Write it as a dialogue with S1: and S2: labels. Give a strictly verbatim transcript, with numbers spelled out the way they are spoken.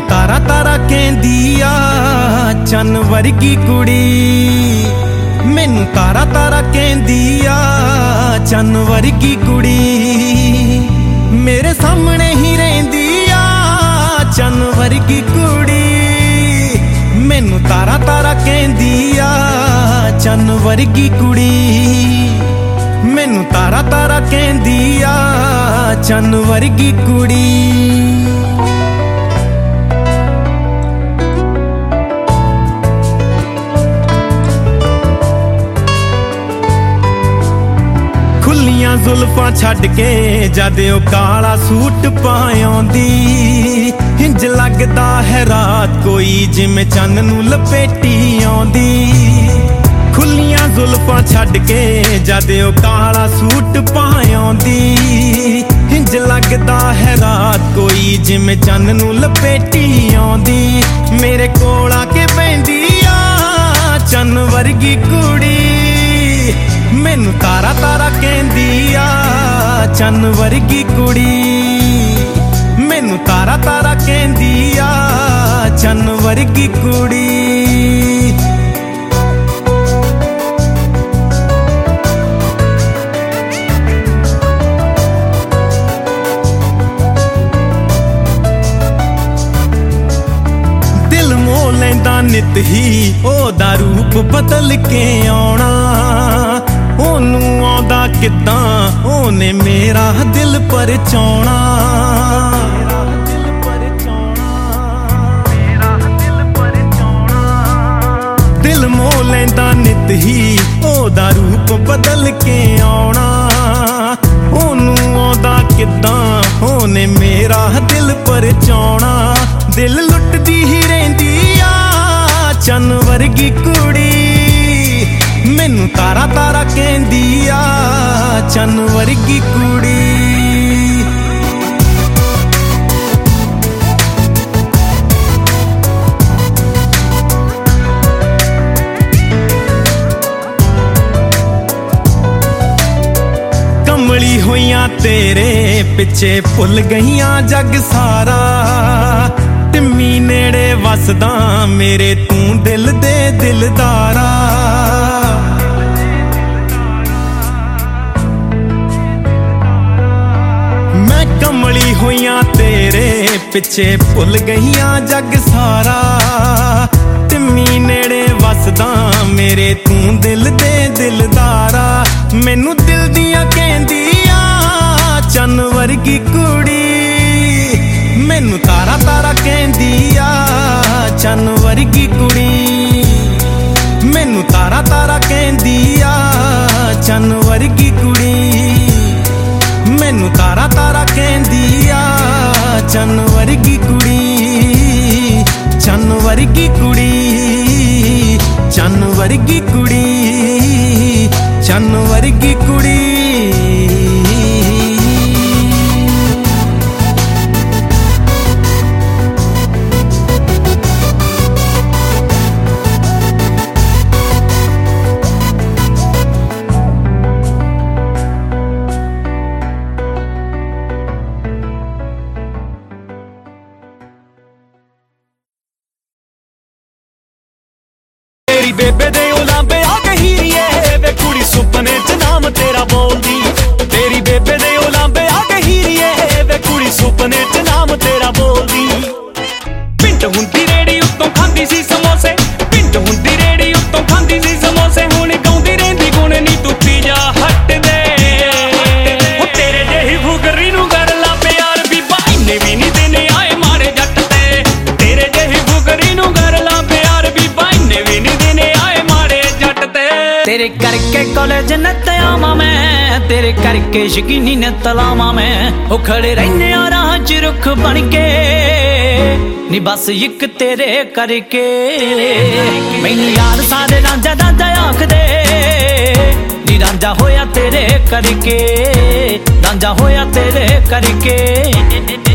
S1: तारा तारा कहंदी आ चन वर्गी कुड़ी, मैनू तारा तारा कहंदी आ चन वर्गी कुड़ी, मेरे सामने ही रहिंदी आ चन वर्गी कुड़ी, मैनू तारा तारा कहंदी आ चन वर्गी कुड़ी, मैनू तारा तारा कहंदी आ चन वर्गी कुड़ी। खुलियां जुल्फां छड्ड के जद ओ काला सूट पाउंदी, इंज लगदा है रात कोई जिवें चन्न नूं लपेटी आउंदी। खुलियां जुल्फां छड्ड के जद ओ काला सूट पाउंदी, इंज लगदा है रात कोई जिवें चन्न नूं लपेटी आउंदी, मेरे कोल आके बैंदी आ चन्न वर्गी कुड़ी, मैनू तारा तारा कहंदी आ चन वर्गी कुड़ी, मैनू तारा तारा कहंदी आ चन वर्गी कुड़ी। दिल मोह लैंदा नित ही ओदा रूप बदल के आउणा, ओनू आउंदा किद्दां ओने मेरा दिल परचाउणा, दिल मोह लैंदा नित ही ओदा रूप बदल के आउणा, ओनू आउंदा किद्दां ओने मेरा दिल परचाउणा, दिल लुटदी ही रहिंदी आ चन वर्गी कुड़ी, मैनू तारा तारा कहंदी आ चन वर्गी कुड़ी। कमली होइयां तेरे पिछे भुल गईयां जग सारा, तिम्मी नेड़े वसदा मेरे तू दिल दे दिलदारा, मैं कमली होइयां तेरे पिछे भुल गईयां जग सारा, तिम्मी नेड़े वसदा मेरे तू दिल दे दिलदारा, मैनू दिल दियां कहंदी आ चन वर्गी कुड़ी, मैनू तारा तारा कहंदी आ चन वर्गी कुड़ी, मैनू तारा तारा कहंदी आ चन वर्गी कुड़ी, मैनू तारा तारा कहंदी आ चन वर्गी कुड़ी, चन वर्गी कुड़ी, चन वर्गी कुड़ी, चन वर्गी कुड़ी।
S2: तेरी बेबे दे उलांबे आ गई रे वे कुड़ी सुपने च नाम तेरा बोलदी, तेरी बेबे दे उलांबे आ गई रे वे कुड़ी सुपने च नाम तेरा बोलदी। पिंड हुंदी रेड़ी उत्तों खांदी सी समोसे, पिंड हुंदी रेड़ी उत्तों खांदी सी समोसे, हुण गाउंदी रहिंदी गुण नी तू पीजा हट दे, ओ तेरे जेही फुकरी नूं कर ला प्यार बीबा इन्ने भी नी देने आए मारे जट ते, तेरे जेही फुकरी नूं कर ला प्यार बीबा इन्ने भी नी देने आए मारे जट ते। तेरे करके कॉलेज नत आवां मैं, तेरे करके शकीनी नत लावां मैं, ओ खड़े रहने आ राह च रुख बन के नी बस इक तेरे करके, मैनू यार सारे रांझा रांझा आखदे नी रांझा होया तेरे करके, रांझा होया तेरे करके।